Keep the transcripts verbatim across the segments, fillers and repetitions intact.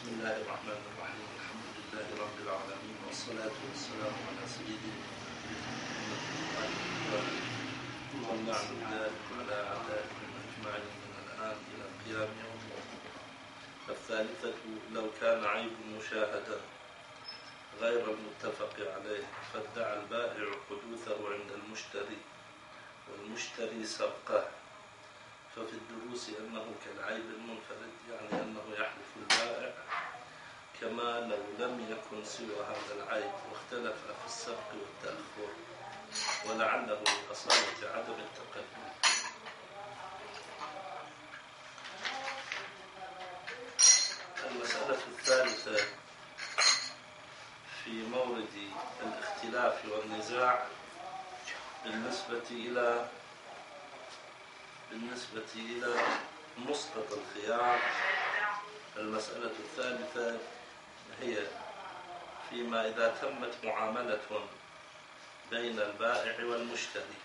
بسم الله الرحمن الرحيم. الحمد لله رب العالمين، والصلاة والسلام على سيدنا محمد ومن نعبد ذلك على أعدائهم أجمعين من الآن إلى قيام يوم الدين. الثالثة: لو كان عيب مشاهدا غير المتفق عليه فادعى البائع حدوثه عند المشتري والمشتري سبقه، ففي الدروس أنه كالعيب المنفرد، يعني أنه يحلف البائع كما لو لم يكن سوى هذا العيب، واختلف في السبق والتأخر، ولعله لأصالة عدم التقدم. المسألة الثالثة في مورد الاختلاف والنزاع بالنسبة إلى بالنسبة إلى مسقط الخيار. المسألة الثالثة هي فيما إذا تمت معاملة بين البائع والمشتري،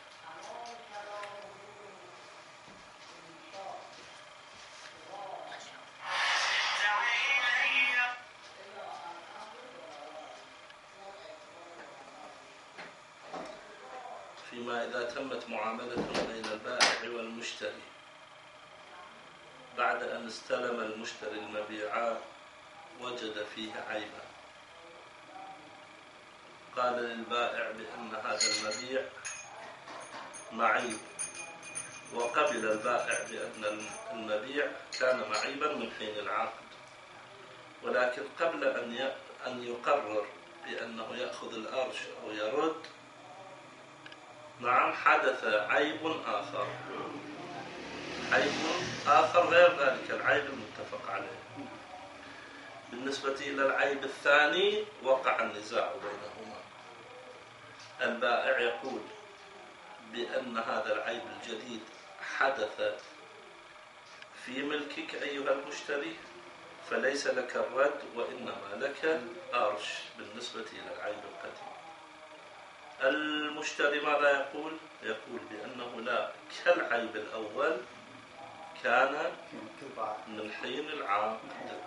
فيما إذا تمت معاملة بين البائع والمشتري بعد أن استلم المشتري المبيع وجد فيه عيبا، قال للبائع بأن هذا المبيع معيب، وقبل البائع بأن المبيع كان معيبا من حين العقد، ولكن قبل أن أن يقرر بأنه يأخذ الأرش أو يرد، نعم، حدث عيب آخر عيب آخر غير ذلك العيب المتفق عليه. بالنسبة إلى العيب الثاني وقع النزاع بينهما. البائع يقول بأن هذا العيب الجديد حدث في ملكك أيها المشتري، فليس لك الرد وإنما لك الأرش بالنسبة إلى العيب القديم. المشتري ماذا يقول؟ يقول بأنه لا، كالعيب الأول كان من حين العقد.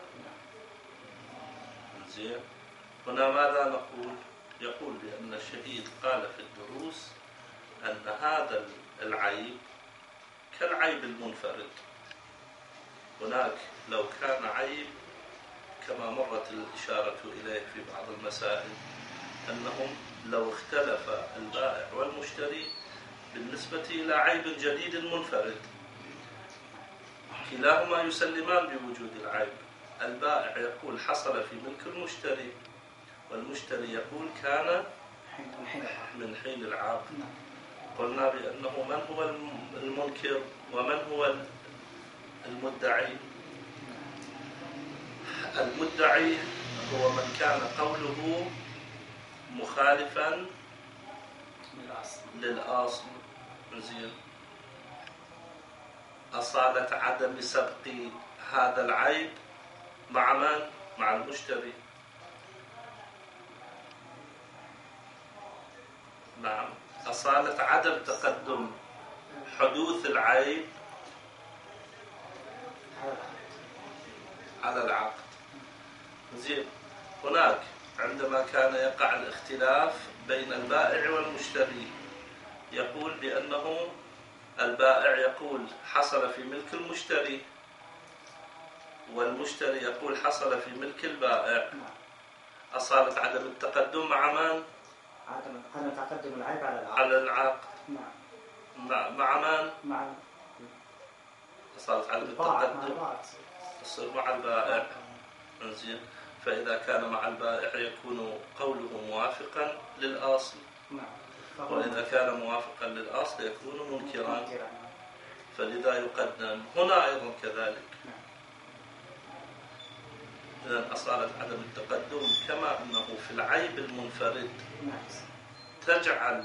زين، هنا ماذا نقول؟ يقول بأن الشهيد قال في الدروس أن هذا العيب كالعيب المنفرد. هناك لو كان عيب كما مرت الإشارة إليه في بعض المسائل، أنهم لو اختلف البائع والمشتري بالنسبة إلى عيب جديد منفرد، كلاهما يسلمان بوجود العيب. البائع يقول حصل في ملك المشتري، والمشتري يقول كان من حين العقد. قلنا بأنه من هو المنكر ومن هو المدعي؟ المدعي هو من كان قوله مخالفا للأصل. زين، أصالة عدم سبق هذا العيب مع من؟ مع المشتري. نعم، أصالة عدم تقدم حدوث العيب على العقد. زين، هناك عندما كان يقع الاختلاف بين البائع والمشتري، يقول بأنه البائع يقول حصل في ملك المشتري، والمشتري يقول حصل في ملك البائع. أصالة عدم التقدم مع من؟ عدم تقدم العيب على العقد. على العقد. نعم. مع من؟ مع أصالة عدم التقدم تصير مع البائع. زين، فإذا كان مع البائع يكون قوله موافقا للأصل، وإذا كان موافقا للأصل يكون منكرا، فلذا يقدم. هنا أيضا كذلك. إذن أصالة عدم التقدم كما أنه في العيب المنفرد تجعل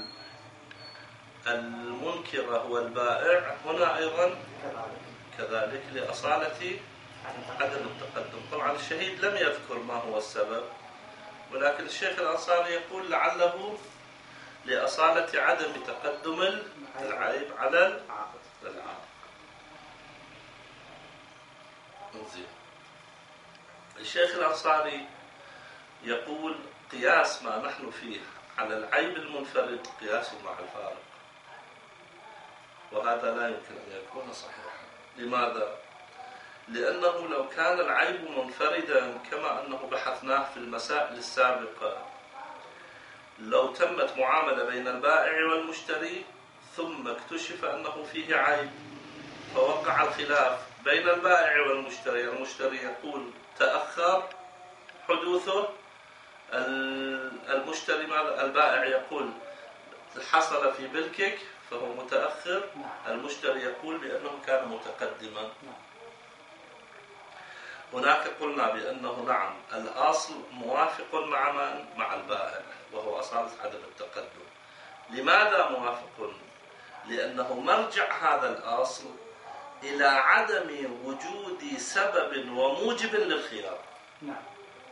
المنكر هو البائع، هنا أيضا كذلك لأصالة عدم التقدم. طبعا الشهيد لم يذكر ما هو السبب، ولكن الشيخ الأنصاري يقول لعله لأصالة عدم تقدم العيب على العقد. زين، الشيخ الأنصاري يقول قياس ما نحن فيه على العيب المنفرد قياس مع الفارق، وهذا لا يمكن أن يكون صحيحا. لماذا؟ لأنه لو كان العيب منفردا كما أنه بحثناه في المسائل السابقة، لو تمت معاملة بين البائع والمشتري ثم اكتشف أنه فيه عيب فوقع الخلاف بين البائع والمشتري، المشتري يقول تأخر حدوثه، المشتري ماذا؟ البائع يقول حصل في ملكك فهو متأخر، المشتري يقول بأنه كان متقدما. هناك قلنا بأنه نعم الأصل موافق مع من؟ مع البائع، وهو أصالة عدم التقدم. لماذا موافق؟ لأنه مرجع هذا الأصل إلى عدم وجود سبب وموجب للخيار. نعم.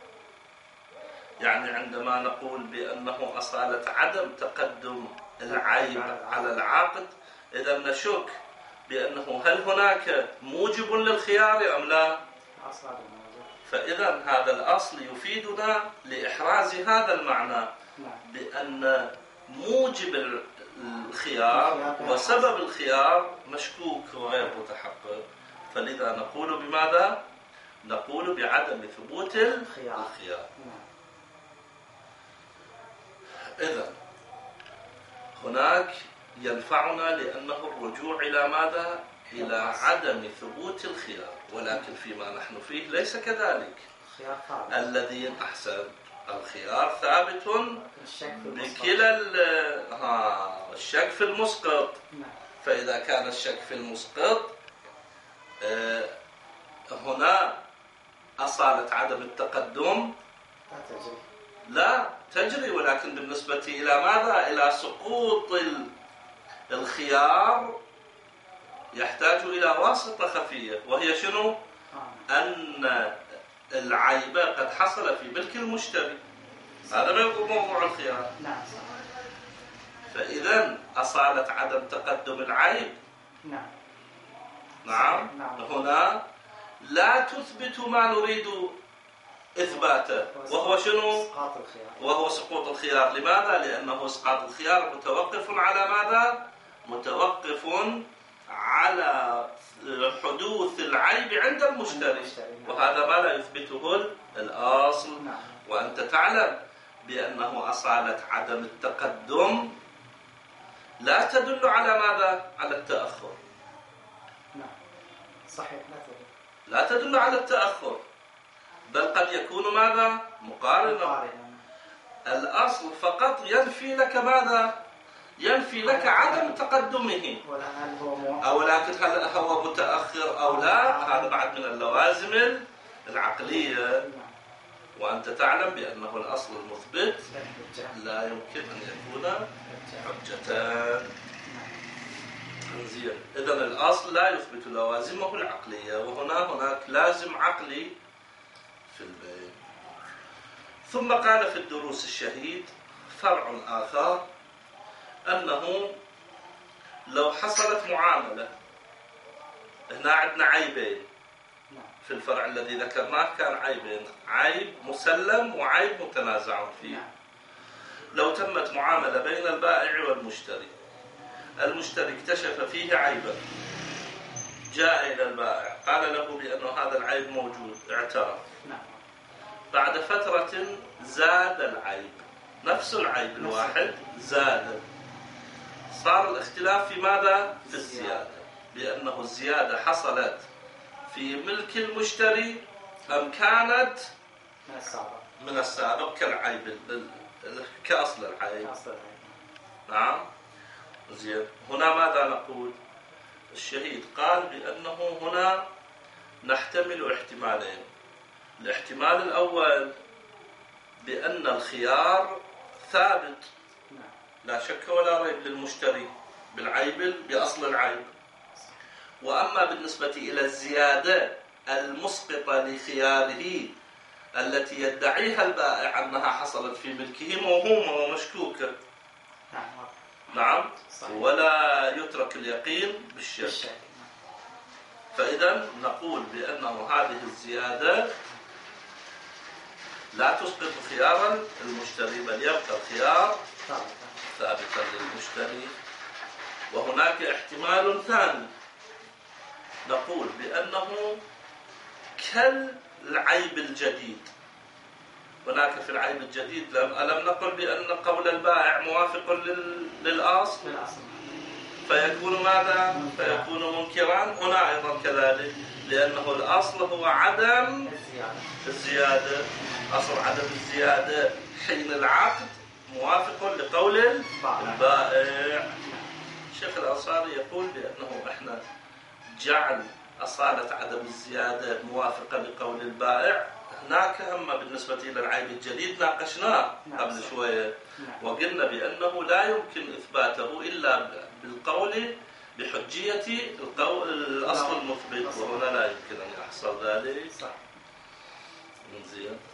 يعني عندما نقول بأنه أصالة عدم تقدم العيب على العقد، إذا نشك بأنه هل هناك موجب للخيار أم لا؟ فإذا هذا الأصل يفيدنا لإحراز هذا المعنى بأن موجب الخيار وسبب الخيار مشكوك وغير متحقق، فلذا نقول بماذا؟ نقول بعدم ثبوت الخيار. إذا هناك ينفعنا لأنه الرجوع إلى ماذا؟ إلى عدم ثبوت الخيار، ولكن فيما نحن فيه ليس كذلك. الذي أحسن الخيار ثابت بكلا الشك في المسقط. فإذا كان الشك في المسقط هنا أصالة عدم التقدم لا تجري، ولكن بالنسبة إلى ماذا؟ إلى سقوط الخيار يحتاج إلى واسطة خفية، وهي شنو؟ أن العيب قد حصل في ملك المشتري، هذا ما يقول موضوع الخيار. فإذا أصالة عدم تقدم العيب نعم نعم هنا لا تثبت ما نريد إثباته، وهو شنو؟ وهو سقوط الخيار. لماذا؟ لأنه إسقاط الخيار متوقف على ماذا؟ متوقف على حدوث العيب عند المشتري، وهذا ما لا يثبته الأصل. وأنت تعلم بأنه أصالة عدم التقدم لا تدل على ماذا؟ على التأخر. نعم صحيح، لا تدل على التأخر، بل قد يكون ماذا؟ مقارنة. الأصل فقط ينفي لك ماذا؟ ينفي لك عدم تقدمه، أو لكن هل هو متأخر أو لا، هذا بعد من اللوازم العقلية. وأنت تعلم بأنه الأصل المثبت لا يمكن أن يكون حجتان. زين، إذن الأصل لا يثبت لوازمه العقلية، وهنا هناك لازم عقلي في البيع. ثم قال في الدروس الشهيد فرع آخر، أنه لو حصلت معاملة، هنا عندنا عيبين في الفرع الذي ذكرناه، كان عيبين، عيب مسلم وعيب متنازع فيه. لو تمت معاملة بين البائع والمشتري، المشتري اكتشف فيه عيبا، جاء إلى البائع قال له بأنه هذا العيب موجود، اعترف. بعد فترة زاد العيب، نفس العيب الواحد زاد، صار الاختلاف في ماذا؟ في الزيادة، بأنه الزيادة حصلت في ملك المشتري أم كانت من السابق من السابق كالعيب كأصل العيب. نعم. زين، هنا ماذا نقول؟ الشهيد قال بأنه هنا نحتمل احتمالين. الاحتمال الأول بأن الخيار ثابت لا شك ولا ريب للمشتري بالعيب بأصل العيب، وأما بالنسبة إلى الزيادة المسقطة لخياره التي يدعيها البائع أنها حصلت في ملكه موهومة ومشكوكة. نعم، ولا يترك اليقين بالشك. فإذا نقول بأنه هذه الزيادة لا تسقط خيار المشتري، بل يبقى الخيار ثابتا ثابتا للمشتري. وهناك احتمال ثاني، نقول بأنه كالعيب الجديد. هناك في العيب الجديد ألم نقل بأن قول البائع موافق للأصل، فيكون ماذا؟ فيكون منكرا. هنا أيضا كذلك، لأنه الأصل هو عدم الزيادة. أصل عدم الزيادة حين العقد موافق لقول البائع. الشيخ الأنصاري يقول بأنه إحنا جعل أصالة عدم الزيادة موافقة لقول البائع هناك هم بالنسبة إلى العيب الجديد ناقشناه قبل شوية، وقلنا بأنه لا يمكن إثباته إلا بالقول بحجية القول الأصل المثبت، وهنا لا يمكن أن يحصل ذلك. زين.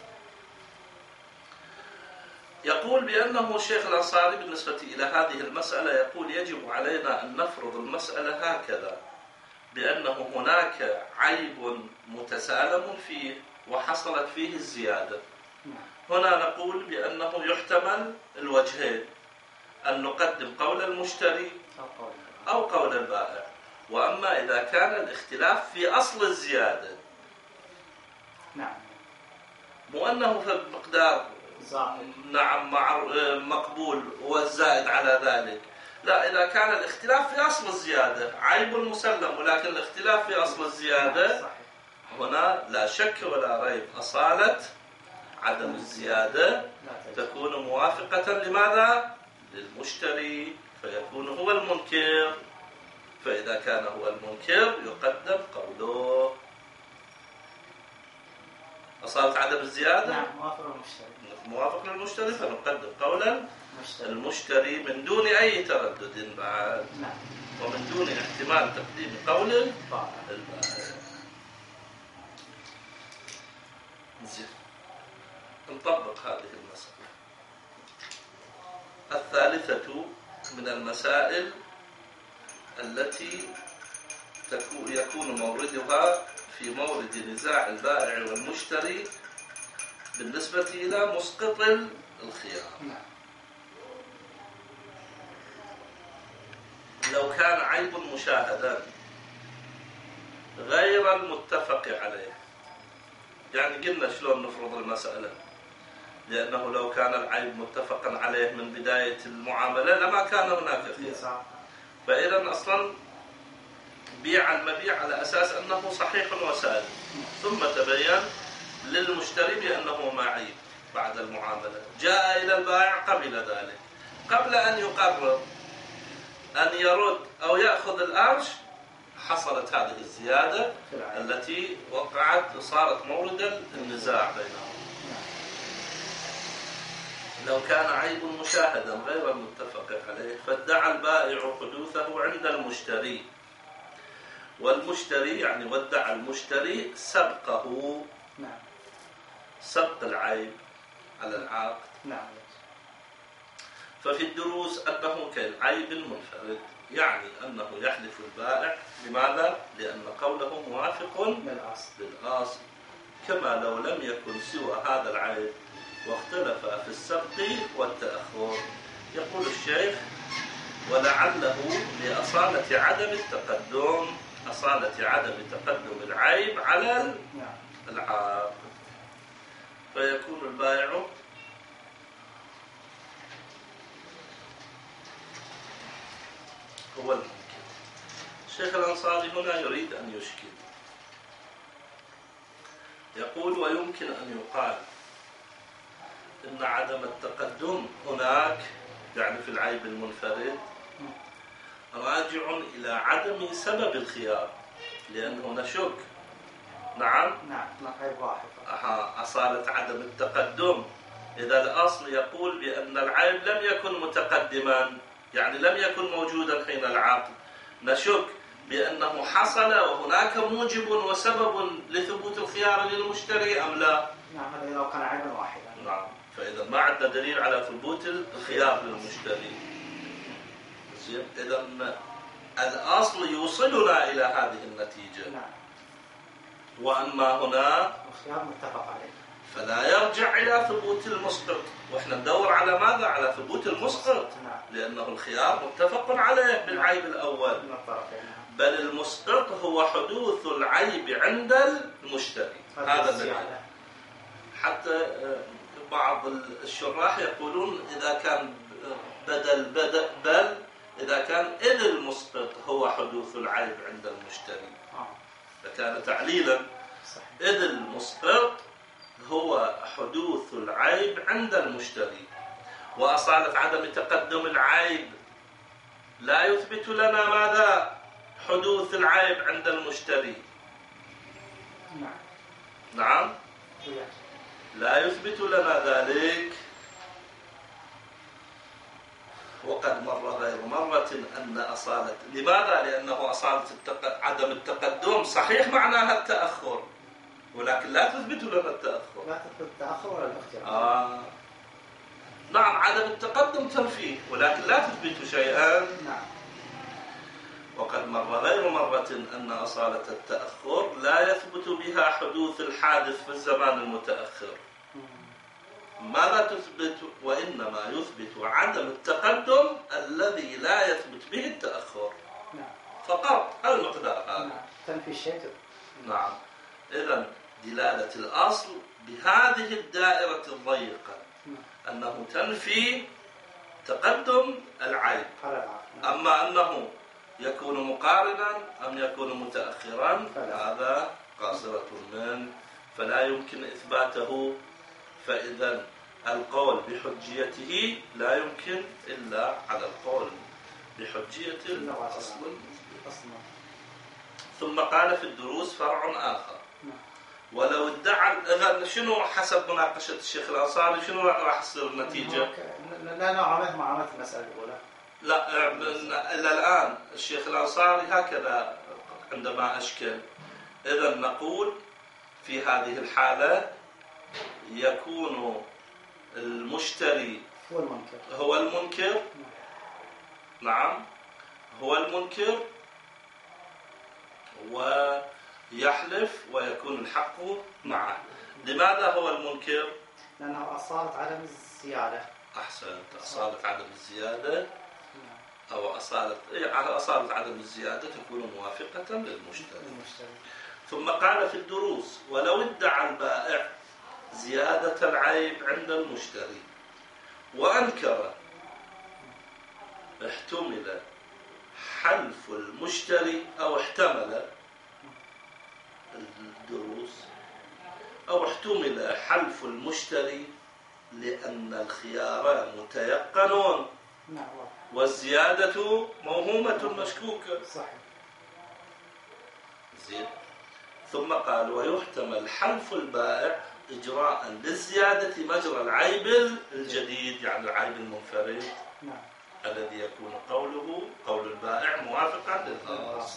يقول بأنه الشيخ الأنصاري بالنسبة إلى هذه المسألة يقول يجب علينا أن نفرض المسألة هكذا، بأنه هناك عيب متسالم فيه وحصلت فيه الزيادة. هنا نقول بأنه يحتمل الوجهين، أن نقدم قول المشتري أو قول البائع. وأما إذا كان الاختلاف في أصل الزيادة، نعم، مو أنه في المقدار نعم مقبول والزائد على ذلك، لا، إذا كان الاختلاف في أصل الزيادة عيب مسلم، ولكن الاختلاف في أصل الزيادة هنا لا شك ولا ريب أصالة عدم الزيادة تكون موافقة لماذا؟ للمشتري، فيكون هو المنكر. فإذا كان هو المنكر يقدم قوله. أصالة عدم الزيادة نعم موافق للمشتري، موافق للمشتري، فنقدم قولا المشتري من دون أي تردد بعد، ومن دون احتمال تقديم قول البائع. زين. نطبق هذه المسألة. الثالثة من المسائل التي يكون موردها في مورد نزاع البائع والمشتري بالنسبة إلى مسقط الخيار. لو كان عيب مشاهدا غير المتفق عليه، يعني قلنا شلون نفرض المسألة، لأنه لو كان العيب متفقا عليه من بداية المعاملة لما كان هناك خيار. فإذا أصلا بيع المبيع على أساس أنه صحيح وسائل، ثم تبين للمشتري بأنه ما عيب بعد المعاملة، جاء إلى البائع قبل ذلك، قبل أن يقرر أن يرد أو يأخذ الأرش حصلت هذه الزيادة التي وقعت وصارت موردا النزاع بينهم. لو كان عيب مشاهدا غير المتفق عليه فادعى البائع حدوثه عند المشتري، والمشتري يعني ودع المشتري سبقه، سبق العيب على العقد. ففي الدروس أنه كالعيب المنفرد، يعني أنه يحلف البائع. لماذا؟ لأن قوله موافق للأصل، كما لو لم يكن سوى هذا العيب واختلف في السبق والتأخر. يقول الشيخ ولعله لأصالة عدم التقدم، أصالة عدم تقدم العيب على العقد، فيكون البائع هو المنكر. الشيخ الأنصاري هنا يريد أن يشكل، يقول ويمكن أن يقال إن عدم التقدم هناك يعني في العيب المنفرد راجع إلى عدم سبب الخيار، لأنه نشك. نعم نعم عيب واحد. أها، أصالة عدم التقدم إذا الأصل يقول بأن العيب لم يكن متقدما، يعني لم يكن موجودا حين العقد، نشك بأنه حصل وهناك موجب وسبب لثبوت الخيار للمشتري أم لا. نعم، هذا لو كان عيبا واحدا. نعم، فإذا ما عندنا دليل على ثبوت الخيار للمشتري. إذا الأصل يوصلنا إلى هذه النتيجة. نعم. وأما هنا الخيار متفق عليه فلا يرجع إلى ثبوت المسقط، وإحنا ندور على ماذا؟ على ثبوت المسقط، نعم لأنه الخيار متفق عليه بالعيب الأول، من الطرفين. بل المسقط هو حدوث العيب عند المشتري. هذا الذي حتى بعض الشراح يقولون إذا كان بدل بدل بل إذا كان إذ المسقط هو حدوث العيب عند المشتري فكان تعليلا. إذ المسقط هو حدوث العيب عند المشتري، وأصالة عدم تقدم العيب لا يثبت لنا ماذا؟ حدوث العيب عند المشتري. نعم نعم لا يثبت لنا ذلك. وقد مر غير مرة أن أصالة، لماذا؟ لأنه أصالة التق... عدم التقدم صحيح معناها التأخر، ولكن لا تثبت لنا التأخر. لا تثبت التأخر ولا الاختيار. آه. نعم عدم التقدم تنفيه ولكن لا تثبت شيئا. نعم. وقد مر غير مرة أن أصالة التأخر لا يثبت بها حدوث الحادث في الزمان المتأخر. ماذا تثبت؟ وإنما يثبت عدم التقدم الذي لا يثبت به التأخر. نعم. فقط المقدار هذا. نعم. تنفي الشيء. نعم. إذن دلالة الأصل بهذه الدائرة الضيقة أنه تنفي تقدم العيب. أما أنه يكون مقارنا أم يكون متأخرا هذا قاصرة من، فلا يمكن إثباته. فإذا القول بحجيته لا يمكن إلا على القول بحجية الأصل. ثم قال في الدروس فرع آخر ولو ادعى، إذا شنو حسب مناقشة الشيخ الأنصاري شنو راح تصير النتيجة؟ لا نعرف معاملة المسألة الأولى. لا إلى الآن الشيخ الأنصاري هكذا عندما أشكل. إذا نقول في هذه الحالة يكون المشتري هو المنكر هو المنكر نعم هو المنكر ويحلف ويكون الحق معه. لماذا هو المنكر؟ لأنه أصالة عدم الزيادة. أحسنت. أصالة عدم الزيادة أو أصالة أصالة عدم الزيادة تكون موافقة للمشتري. ثم قال في الدروس ولو ادعى البائع زيادة العيب عند المشتري وأنكر احتمل حلف المشتري أو احتمل الدروس أو احتمل حلف المشتري لأن الخيار متيقن والزيادة موهومة مشكوكة. صحيح. زين. ثم قال ويحتمل حلف البائع إجراء للزيادة مجرى العيب الجديد، يعني العيب المنفرد. نعم. الذي يكون قوله قول البائع موافقا للأصل.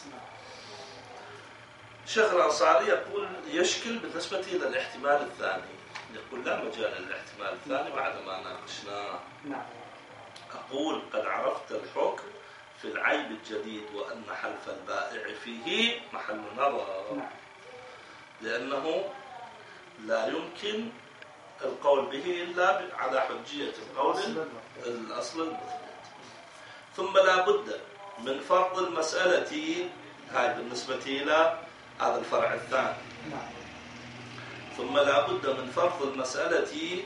الشيخ الأنصاري يقول يشكل بالنسبة إلى الاحتمال الثاني، يقول لا مجال للاحتمال الثاني بعد ما ناقشناه. نعم. أقول قد عرفت الحكم في العيب الجديد وأن حلف البائع فيه محل نظر. نعم. لأنه لا يمكن القول به إلا على حجية القول الأصل المثبت. ثم لا بد من فرض المسألة هاي بالنسبة إلى هذا الفرع الثاني. نعم. ثم لا بد من فرض المسألة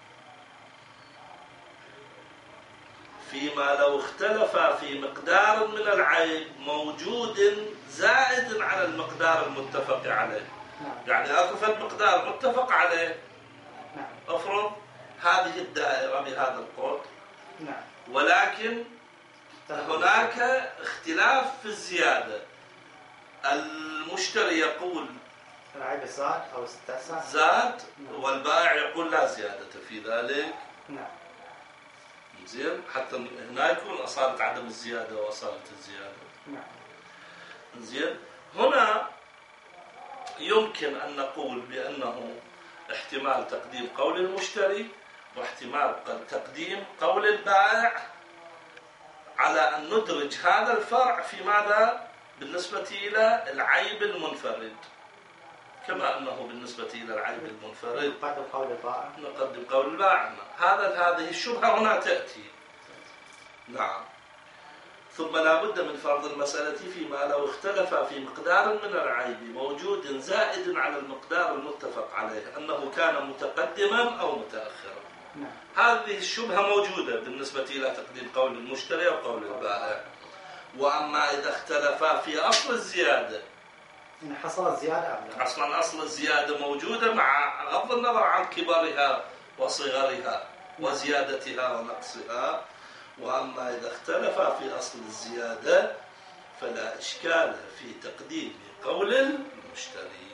فيما لو اختلف في مقدار من العيب موجود زائد على المقدار المتفق عليه. نعم. يعني اكو فد مقدار متفق عليه. نعم. افرض هذه الدائرة بهذا القطر. نعم. ولكن هناك اختلاف في الزيادة. المشتري يقول العيب زاد أو استحسن زاد والبائع يقول لا زيادة في ذلك. نعم. زين. حتى هنا يكون أصالة عدم الزيادة وأصالة الزيادة. نعم. زين. هنا يمكن أن نقول بأنه احتمال تقديم قول المشتري واحتمال تقديم قول البائع على أن ندرج هذا الفرع في ماذا؟ بالنسبة إلى العيب المنفرد. كما أنه بالنسبة إلى العيب المنفرد نقدم قول البائع. نقدم قول البائع. هذا هذه الشبهة هنا تأتي. نعم. ثم لا بد من فرض المسألة فيما لو اختلف في مقدار من العيب موجود زائد على المقدار المتفق عليه أنه كان متقدما أو متأخرا. نعم. هذه الشبهة موجودة بالنسبة إلى تقديم قول المشتري أو قول البائع. وأما إذا اختلفا في أصل الزيادة، إن حصلت زيادة أم لا؟ أصلا أصل الزيادة موجودة مع غض النظر عن كبرها وصغرها وزيادتها ونقصها. وأما إذا اختلف في أصل الزيادة فلا إشكال في تقديم قول المشتري.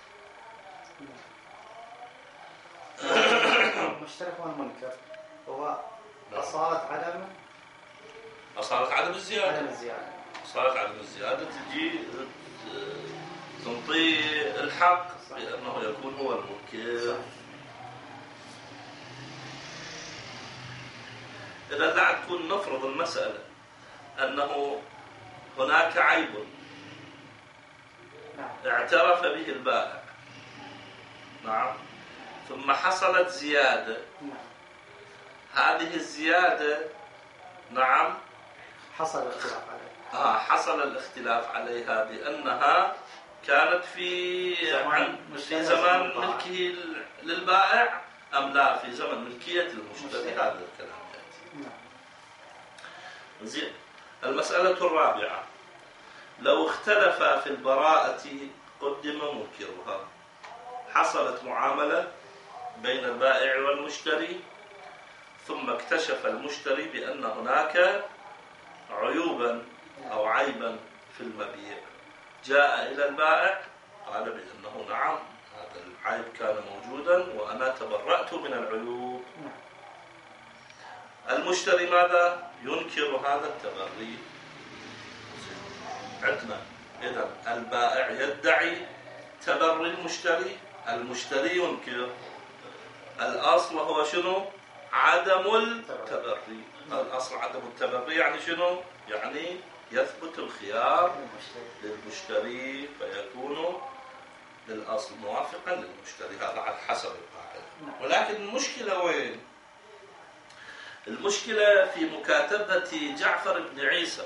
المشتري هو المنكر، هو أصالة عدم أصالة عدم الزيادة. عدم الزيادة. أصالة عدم الزيادة تجي تنطي الحق بأنه يكون هو المنكر. إذا لا تكون نفرض المسألة أنه هناك عيب اعترف به البائع، نعم، ثم حصلت زيادة. هذه الزيادة، نعم، حصل الاختلاف عليها. آه حصل الاختلاف عليها بأنها كانت في زمان في زمان ملكه للبائع أم لا في زمن ملكية المشتري. هذا الكلام يأتي. زين. المسألة الرابعة: لو اختلف في البراءة قدم منكرها. حصلت معاملة بين البائع والمشتري، ثم اكتشف المشتري بأن هناك عيوبا أو عيبا في المبيع. جاء إلى البائع قال بأنه نعم هذا العيب كان موجودا وأنا تبرأت من العيوب. المشتري ماذا؟ ينكر هذا التبري. عندنا إذا البائع يدعي تبري المشتري، المشتري ينكر. الأصل هو شنو؟ عدم التبري. الأصل عدم التبري يعني شنو؟ يعني يثبت الخيار للمشتري فيكون للأصل موافقا للمشتري. هذا على حسب القاعدة. ولكن المشكلة وين؟ المشكلة في مكاتبة جعفر بن عيسى.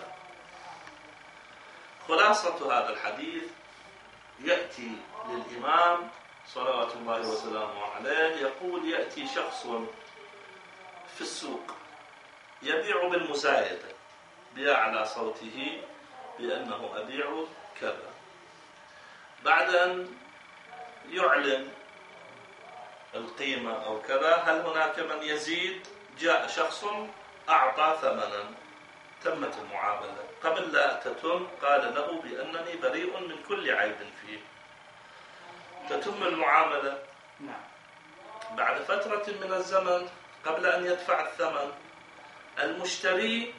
خلاصة هذا الحديث: يأتي للإمام صلوات الله وسلامه عليه يقول يأتي شخص في السوق يبيع بالمزايدة، بأعلى صوته بأنه أبيع كذا. بعد أن يعلن القيمة أو كذا، هل هناك من يزيد؟ جاء شخص أعطى ثمنا، تمت المعاملة. قبل لا تتم قال له بأنني بريء من كل عيب فيه. تتم المعاملة. بعد فترة من الزمن قبل أن يدفع الثمن المشتري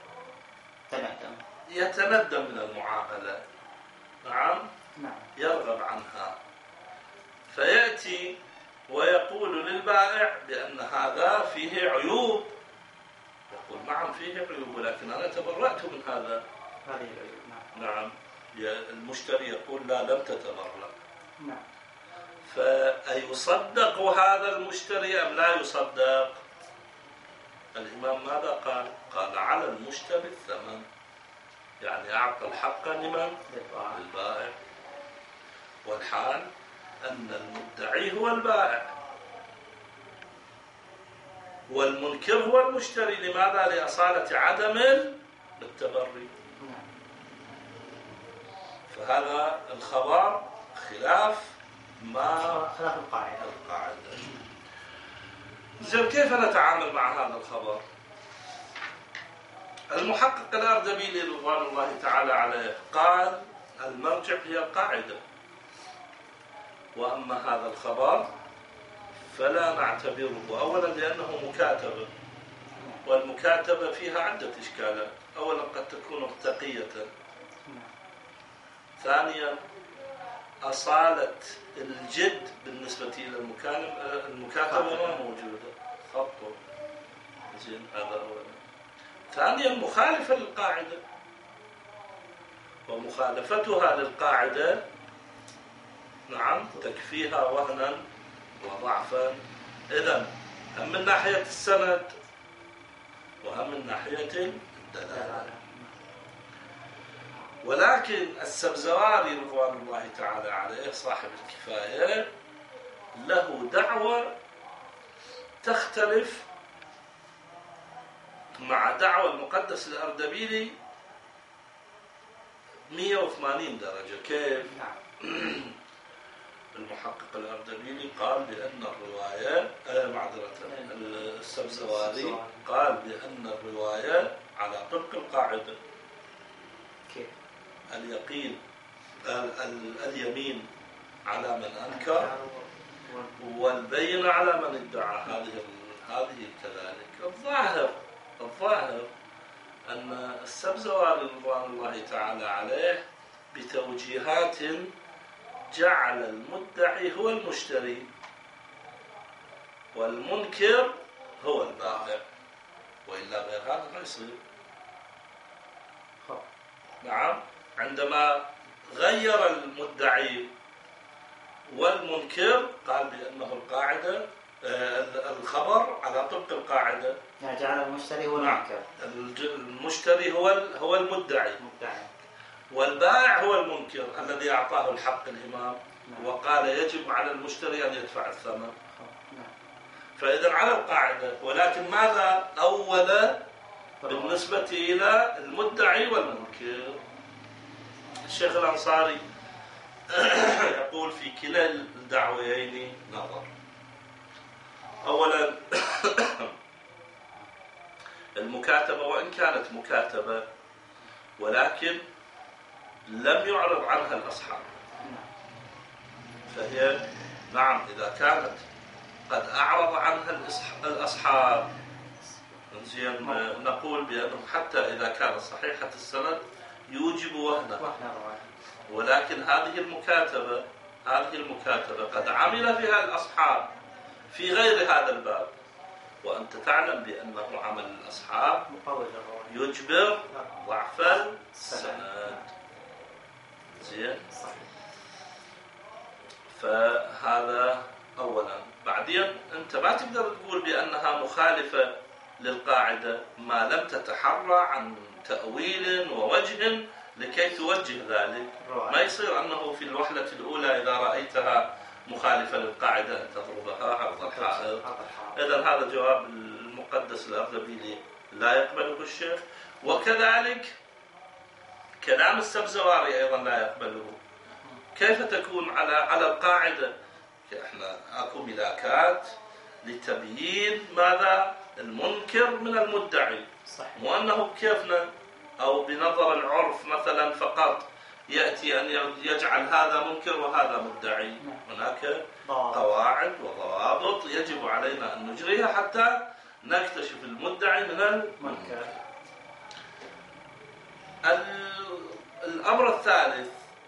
يتندم من المعاملة، نعم، يرغب عنها، فيأتي ويقول للبائع بأن هذا فيه عيوب. يقول نعم فيه عيوب ولكن أنا تبرأت من هذا. نعم. المشتري يقول لا لم تتبرأ. نعم. فأيصدق هذا المشتري أم لا يصدق؟ الإمام ماذا قال؟ قال على المشتري الثمن، يعني أعطى الحق لمن؟ للبائع. والحال أن المدعي هو البائع والمنكر هو المشتري. لماذا؟ لأصالة عدم التبري. فهذا الخبر خلاف ما خلاف القاعدة. القاعدة. زين، كيف نتعامل مع هذا الخبر؟ المحقق الأردبيلي رضوان الله تعالى عليه قال المرجع هي القاعدة، وأما هذا الخبر فلا نعتبره. أولا لأنه مكاتبة، والمكاتبة فيها عدة إشكالات. أولا قد تكون ارتقية. ثانيا أصالة الجد بالنسبة إلى المكاتبة ما موجودة، خطه. زين، هذا أولا. ثانيا مخالفة للقاعدة، ومخالفتها للقاعدة نعم تكفيها وهنا وضعفا. إذن هم من ناحية السند وهم من ناحية الدلالة. ولكن السبزواري رضوان الله تعالى عليه صاحب الكفاية له دعوة تختلف مع دعوة المقدس الأردبيلي مئة وثمانين درجة. كيف؟ المحقق الأردبيلي قال بأن الرواية آه معذرة السبزواري قال بأن الرواية على طبق القاعدة كيف؟ اليقين ال ال اليمين على من أنكر والبين على من ادعى. هذه هذه كذلك. الظاهر الظاهر أن السبزواري رضوان الله تعالى عليه بتوجيهات جعل المدعي هو المشتري والمنكر هو البائع، وإلا غير هذا ما يصير. نعم، عندما غير المدعي والمنكر قال بأنه القاعدة الخبر على طبق القاعدة، يعني جعل المشتري هو المنكر. المشتري هو هو المدعي والبائع هو المنكر الذي أعطاه الحق الإمام وقال يجب على المشتري أن يدفع الثمن. فإذا على القاعدة، ولكن ماذا أول بالنسبة إلى المدعي والمنكر؟ الشيخ الأنصاري يقول في كلا الدعويين نظر. أولا المكاتبة وإن كانت مكاتبة ولكن لم يعرض عنها الأصحاب، فهي نعم إذا كانت قد أعرض عنها الأصحاب زين نقول بأنه حتى إذا كانت صحيحة السند يوجب وهنها. ولكن هذه المكاتبة هذه المكاتبة قد عمل فيها الأصحاب في غير هذا الباب، وأنت تعلم بأنه عمل الأصحاب يجبر ضعف السند. زين، فهذا أولا. بعدين أنت ما تقدر تقول بأنها مخالفة للقاعدة ما لم تتحرى عن تأويل ووجه لكي توجه ذلك. ما يصير أنه في الوحلة الأولى إذا رأيتها مخالفة للقاعدة أن تضربها عرض الحائط. إذن هذا جواب المقدس الأردبيلي لا يقبله الشيخ، وكذلك كلام السبزواري أيضا لا يقبله. كيف تكون على على القاعدة؟ احنا اكو ملاكات لتبيين ماذا المنكر من المدعي، مو انه كيفنا او بنظر العرف مثلا فقط ياتي ان يجعل هذا منكر وهذا مدعي. هناك قواعد وضوابط يجب علينا ان نجريها حتى نكتشف المدعي من المنكر. الامر الثالث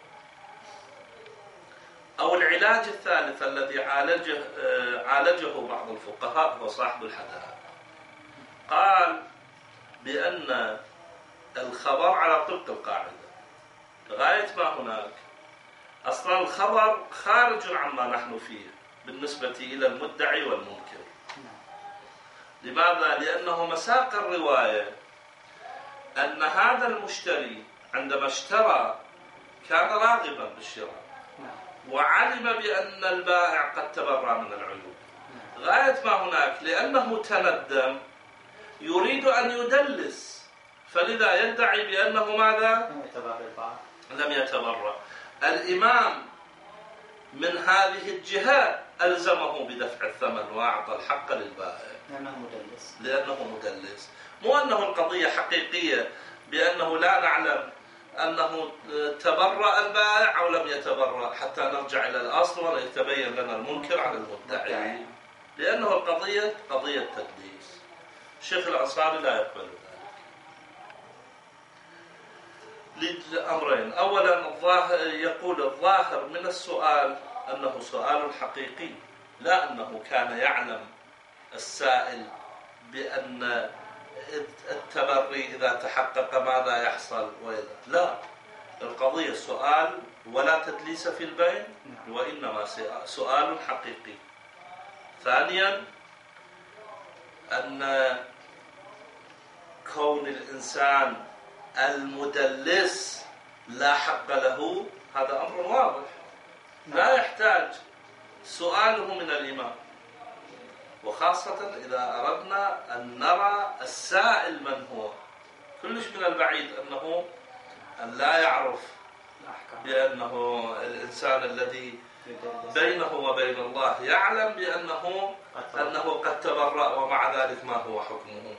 أو العلاج الثالث الذي عالجه عالجه بعض الفقهاء هو صاحب الحدائق. قال بأن الخبر على طبق القاعدة لغاية ما هناك. أصلا الخبر خارج عما نحن فيه بالنسبة إلى المدعي والمنكر. لماذا؟ لأنه مساق الرواية أن هذا المشتري عندما اشترى كان راغبا بالشراء وعلم بأن البائع قد تبرأ من العيوب. غاية ما هناك لأنه تندم يريد أن يدلس، فلذا يدعي بأنه ماذا؟ لم يتبرأ. الإمام من هذه الجهة ألزمه بدفع الثمن وأعطى الحق للبائع لأنه مدلس. لأنه مدلس. مو أنه القضية حقيقية بأنه لا نعلم أنه تبرأ البائع أو لم يتبرأ حتى نرجع إلى الأصل ويتبين لنا المنكر على المدعي، لأنه القضية قضية تدليس. الشيخ الأنصاري لا يقبل ذلك لأمرين. أولا الظاهر يقول الظاهر من السؤال أنه سؤال حقيقي، لا أنه كان يعلم السائل بأن التبري إذا تحقق ماذا يحصل وإذا لا. القضية سؤال ولا تدليس في البين، وإنما سؤال حقيقي. ثانيا أن كون الإنسان المدلس لا حق له هذا أمر واضح لا يحتاج سؤاله من الإمام، وخاصة إذا أردنا أن نرى السائل من هو. كلش من البعيد أنه أن لا يعرف بأنه الإنسان الذي بينه وبين الله يعلم بأنه أنه قد تبرأ، ومع ذلك ما هو حكمه،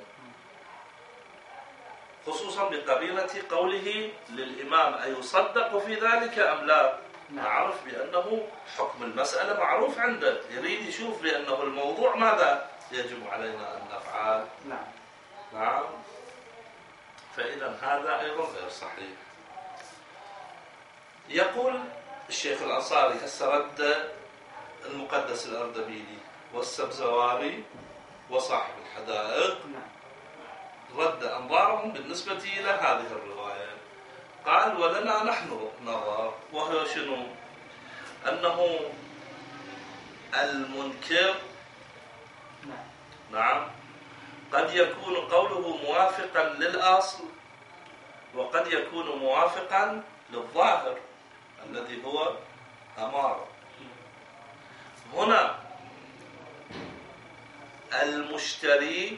خصوصا بقرينة قوله للإمام أيصدق في ذلك أم لا. نعرف بأنه حكم المسألة معروف عنده، يريد يشوف بأنه الموضوع ماذا يجب علينا أن نفعل. نعم نعم. فإذا هذا أيضا غير صحيح. يقول الشيخ الأنصاري هسه رد المقدس الأردبيلي والسبزواري وصاحب الحدائق رد أنظارهم بالنسبة إلى هذه الرواية. قال ولنا نحن نظر، وهو شنو؟ أنه المنكر نعم قد يكون قوله موافقا للأصل، وقد يكون موافقا للظاهر الذي هو أمارة. هنا المشتري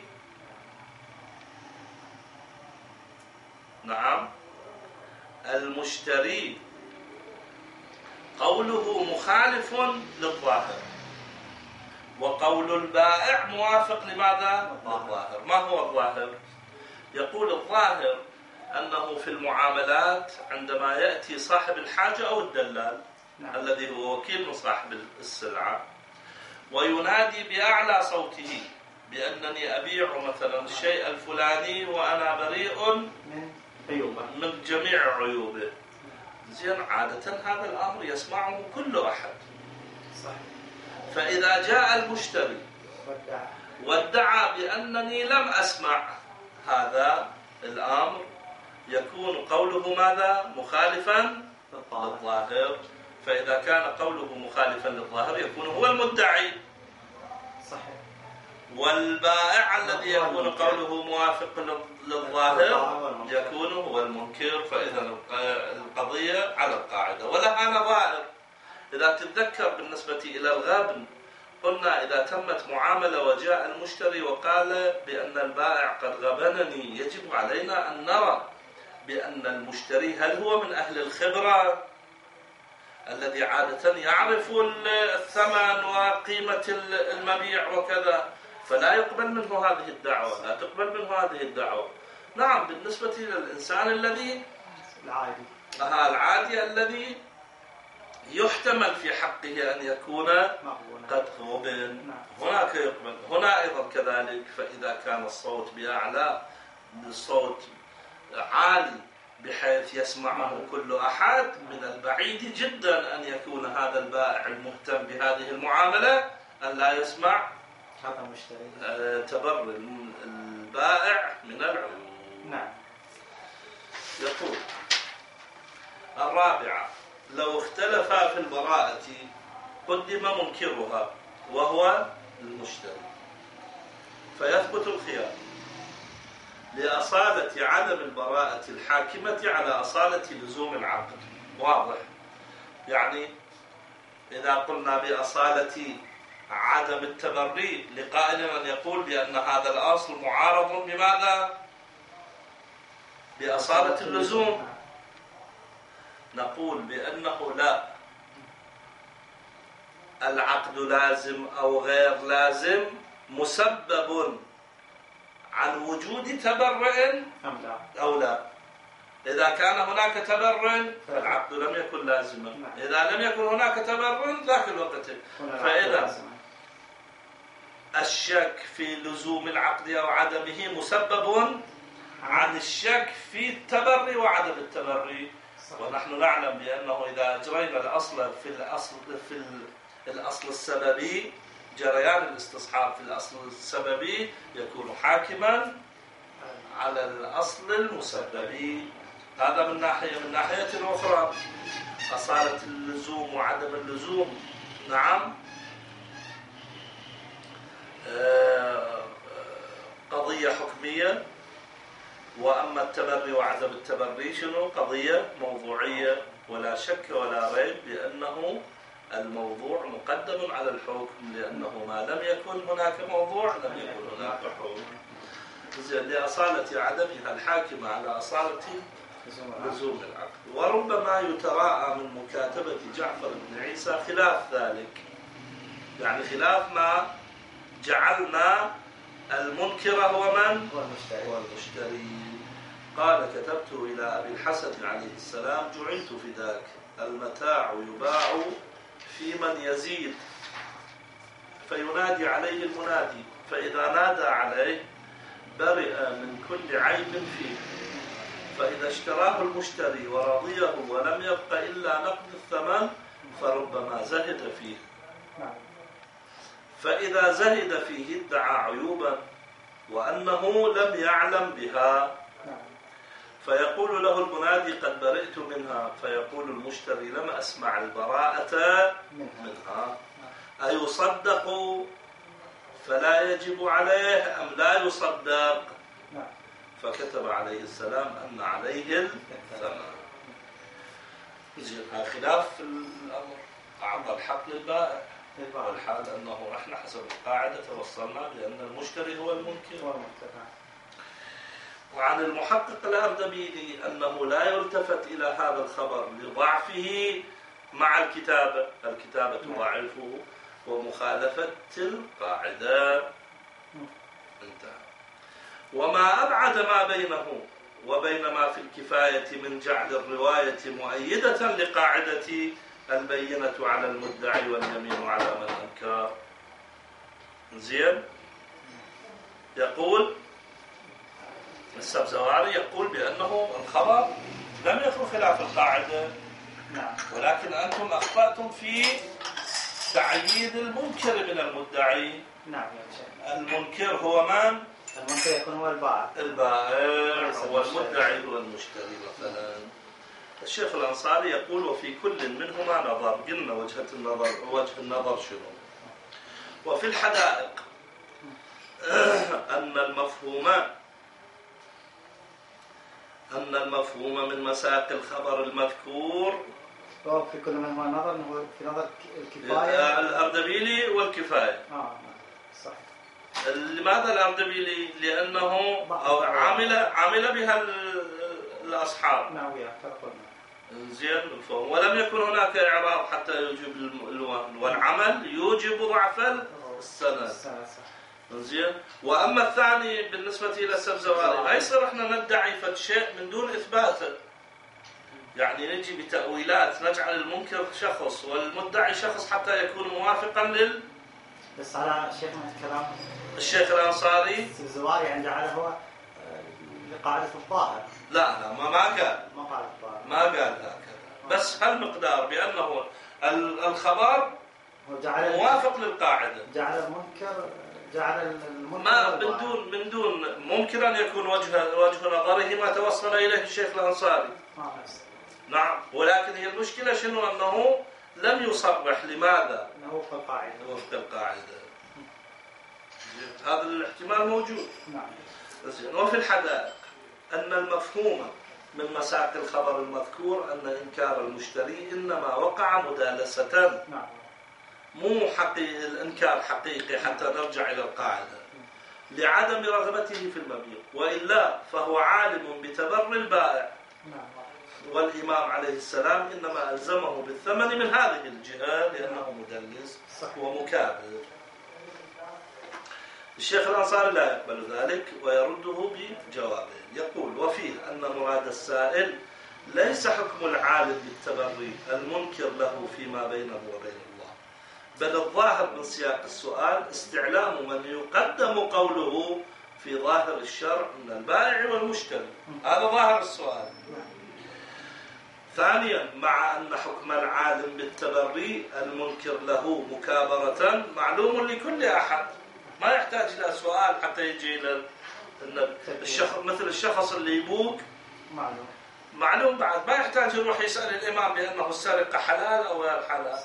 نعم المشتري قوله مخالف للظاهر، وقول البائع موافق لماذا؟ للظاهر. ما هو الظاهر؟ يقول الظاهر أنه في المعاملات عندما يأتي صاحب الحاجة أو الدلال نعم. الذي هو وكيل من صاحب السلعة وينادي بأعلى صوته بأنني أبيع مثلا الشيء الفلاني وأنا بريء من عيوبه من جميع عيوبه. زين، عادة هذا الأمر يسمعه كل أحد. صحيح. فإذا جاء المشتري وادعى بأنني لم أسمع هذا الأمر يكون قوله ماذا؟ مخالفا للظاهر. فإذا كان قوله مخالفا للظاهر يكون هو المدعي. صحيح. والبائع الذي يكون قوله موافق للظاهر يكون هو المنكر. فإذا القضية على القاعدة ولها نظائر. إذا تتذكر بالنسبة إلى الغبن قلنا إذا تمت معاملة وجاء المشتري وقال بأن البائع قد غبنني، يجب علينا أن نرى بأن المشتري هل هو من أهل الخبرة الذي عادة يعرف الثمن وقيمة المبيع وكذا، فلا يقبل منه هذه الدعوة، لا تقبل منه هذه الدعوة. نعم، بالنسبة للإنسان الذي العادي العادي الذي يحتمل في حقه أن يكون قد غبن هناك يقبل. هنا أيضا كذلك. فإذا كان الصوت بأعلى الصوت عالي بحيث يسمعه كل أحد، من البعيد جدا أن يكون هذا البائع المهتم بهذه المعاملة أن لا يسمع هذا المشتري تبر البائع من العيوب. نعم. يقول الرابعة لو اختلفا في البراءة قدم منكرها وهو المشتري فيثبت الخيار لأصالة عدم البراءة الحاكمة على أصالة لزوم العقد. واضح؟ يعني إذا قلنا بأصالة عدم التبري لقائل أن يقول بأن هذا الأصل معارض بماذا؟ بأصالة اللزوم. نقول بأنه لا، العقد لازم أو غير لازم مسبب عن وجود تبرع أو لا. إذا كان هناك تبرع فالعقد لم يكن لازما، إذا لم يكن هناك تبرع ذاك الوقت. فإذا الشك في لزوم العقد أو عدمه مسبب عن الشك في التبري وعدم التبري. ونحن نعلم بأنه إذا أجرينا الأصل في الأصل في الأصل السببي، جريان الاستصحاب في الأصل السببي يكون حاكما على الأصل المسببي. هذا من ناحية. من ناحية أخرى أصالة اللزوم وعدم اللزوم نعم قضية حكمية، وأما التبري وعدم التبري شنو؟ قضية موضوعية، ولا شك ولا ريب بأنه الموضوع مقدم على الحكم، لأنه ما لم يكن هناك موضوع لم يكن هناك حكم. لأصالة عدمها الحاكمة على أصالة لزوم العقد. وربما يتراءى من مكاتبة جعفر بن عيسى خلاف ذلك، يعني خلاف ما جعلنا المنكر هو من؟ هو المشتري. هو المشتري. قال كتبت إلى أبي الحسن عليه السلام جعلت فداك، المتاع يباع في من يزيد، فينادي عليه المنادي، فإذا نادى عليه برئ من كل عيب فيه، فإذا اشتراه المشتري ورضيه ولم يبق إلا نقد الثمن فربما زهد فيه، فإذا زهد فيه ادعى عيوبا وأنه لم يعلم بها، فيقول له المنادي قد برئت منها، فيقول المشتري لم أسمع البراءة منها، أيصدق فلا يجب عليه أم لا يصدق؟ فكتب عليه السلام أن عليه الثمن. خلاف الأمر، أعطى الحق للبائع، والحال أنه إحنا حسب القاعدة توصلنا بأن المشتري هو المنكر. وعن المحقق الأردبيلي أنه لا يلتفت إلى هذا الخبر لضعفه مع الكتابة، الكتابة تضاعفه ومخالفة القاعدة. انتهى. وما أبعد ما بينه وبين ما في الكفاية من جعل الرواية مؤيدة لقاعدة البينة على المدعي واليمين على من أنكر. زين. يقول السبزواري يقول بأنه الخبر لم يكن خلاف القاعدة، ولكن أنتم أخطأتم في تعيين المنكر من المدعي. نعم. المنكر هو من؟ المنكر يكون هو البائع. البائع والمدعي هو المشتري مثلا. الشيخ الأنصاري يقول وفي كل منهما نظر. قلنا وجهة النظر، وجه النظر شنو؟ وفي الحدائق أن المفهوم أن المفهوم من مساق الخبر المذكور في كل منهما نظر، أنه في نظر الكفاية الأردبيلي والكفاية. آه صح. لماذا الأردبيلي؟ لأنه أو عامل عامل بها الأصحاب. نعم يعتقدون. زين. ولم يكن هناك إعراب حتى يوجب الوهن، والعمل يوجب ضعف السند. زين. وأما الثاني بالنسبة إلى السبزواري ما يصير إحنا ندعي فد شيء من دون إثباته، يعني نجي بتأويلات نجعل المنكر شخص والمدعي شخص حتى يكون موافقا لل. بس على شيخنا الكلام الشيخ الأنصاري السبزواري عند جعله لقاعدة الظاهر. لا لا ما ما قال ما قال الظاهر، ما قال هكذا، بس هالمقدار بأنه الخبر موافق للقاعدة. جعل المنكر جعل المنكر ما من دون من دون ممكن أن يكون وجه وجه نظره ما توصل إليه الشيخ الأنصاري. نعم. ولكن هي المشكلة شنو؟ أنه لم يصرح لماذا؟ أنه وفق القاعدة. وفق القاعدة. هذا الاحتمال موجود. نعم. وفي الحدائق أن المفهوم من مساق الخبر المذكور أن إنكار المشتري إنما وقع مدالسة. نعم. مو حقيقي الإنكار حقيقي حتى نرجع إلى القاعدة، لعدم رغبته في المبيع، وإلا فهو عالم بتبر البائع. نعم. والإمام عليه السلام إنما ألزمه بالثمن من هذه الجهة لأنه مدلس ومكابر. الشيخ الأنصاري لا يقبل ذلك ويرده بجوابه. يقول وفيه أن مراد السائل ليس حكم العالم بالتبري المنكر له فيما بينه وبين الله، بل الظاهر من سياق السؤال استعلام من يقدم قوله في ظاهر الشرع من البائع والمشتري. هذا ظاهر السؤال. ثانيا مع أن حكم العالم بالتبري المنكر له مكابرة معلوم لكل أحد، ما يحتاج إلى سؤال حتى يجي إلى الشخص، مثل الشخص اللي يبوق معلوم معلوم بعد ما يحتاج يروح يسأل الإمام بأنه السرقة حلال أو غير حلال.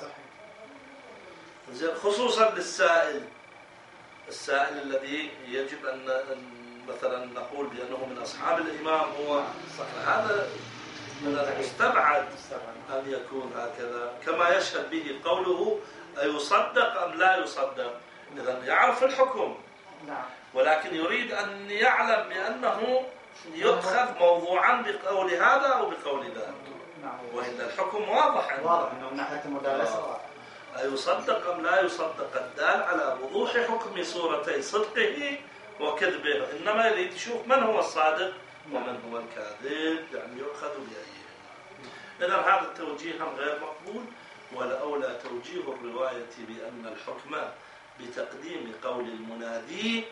زين خصوصا للسائل السائل الذي يجب أن مثلا نقول بأنه من أصحاب الإمام هو هذا من المستبعد أن يكون هكذا كما يشهد به قوله أيصدق أم لا يصدق. إذن يعرف الحكم ولكن يريد أن يعلم بأنه يؤخذ موضوعا بقول هذا أو بقول ذاك وإن الحكم واضح واضح من ناحية المدالسة. أيصدق أم لا يصدق الدال على وضوح حكم صورتي صدقه وكذبه، إنما يريد يشوف من هو الصادق ومن هو الكاذب، يعني يؤخذ بأيه. إذن هذا التوجيه غير مقبول، والأولى توجيه الرواية بأن الحكم بتقديم قول المنادي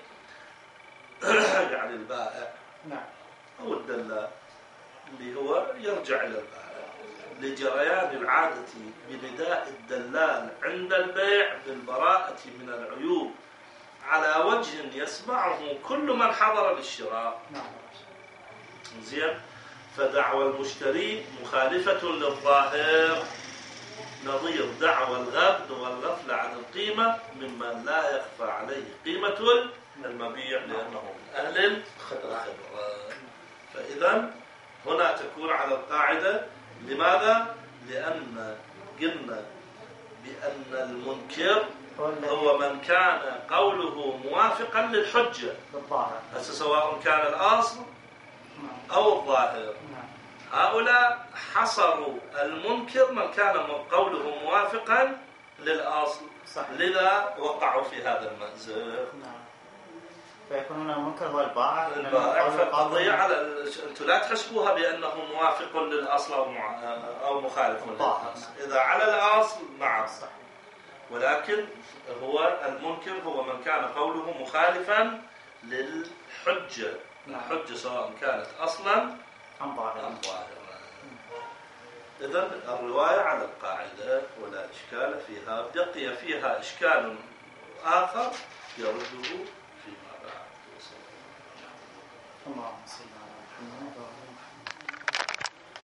يعني البائع أو الدلال اللي هو يرجع إلى البائع لجريان العادة بنداء الدلال عند البيع بالبراءة من العيوب على وجه يسمعه كل من حضر للشراء. زين. فدعوى المشتري مخالفة للظاهر نظير دعوى الغبن والغفلة عن القيمة ممن لا يخفى عليه قيمة المبيع لأنه من أهل الخبرة. فإذا هنا تكون على القاعدة. لماذا؟ لأن قلنا بأن المنكر هو من كان قوله موافقا للحجة سواء كان الأصل أو الظاهر. هؤلاء حصروا المنكر من كان قوله موافقا للأصل، لذا وقعوا في هذا المأزق. فيكون المنكر هو البائع. البائع فالقضية على أنتم لا تحسبوها بأنه موافق للأصل أو مع... أو مخالف للأصل. إذا على الأصل نعم، ولكن هو المنكر هو من كان قوله مخالفا للحجة. الحجة سواء كانت أصلا أم ظاهرا. إذن الرواية على القاعدة ولا إشكال فيها. بقي فيها إشكال آخر يرده فيما بعد. اللهم صل على محمد.